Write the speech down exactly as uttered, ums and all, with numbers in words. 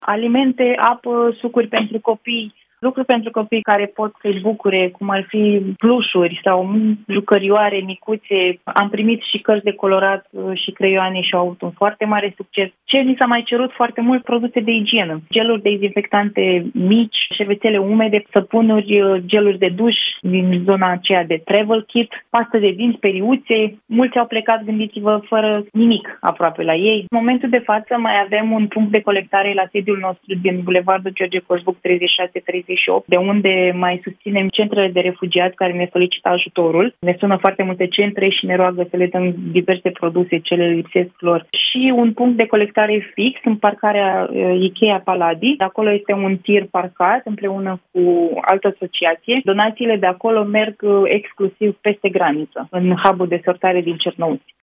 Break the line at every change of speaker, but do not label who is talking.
Alimente, apă, sucuri pentru copii, lucruri pentru copii care pot să-i bucure, cum ar fi plușuri sau jucărioare micuțe. Am primit și cărți de colorat și creioane și au avut un foarte mare succes. Ce ni s-a mai cerut foarte mult? Produse de igienă, geluri dezinfectante mici, șervețele umede, săpunuri, geluri de duș din zona aceea de travel kit, pastă de dinți, periuțe. Mulți au plecat, gândiți-vă, fără nimic aproape la ei. În momentul de față mai avem un punct de colectare la sediul nostru din Bulevardul George Coșbuc treizeci și șase treizeci și opt, de unde mai susținem centrele de refugiați care ne solicită ajutorul. Ne sună foarte multe centre și ne roagă să le dăm diverse produse, ce le lipsesc lor. Și un punct de colectare fix în parcarea Ikea Paladi. Acolo este un tir parcat împreună cu altă asociație. Donațiile de acolo merg exclusiv peste graniță, în hub-ul de sortare din Cernăuți.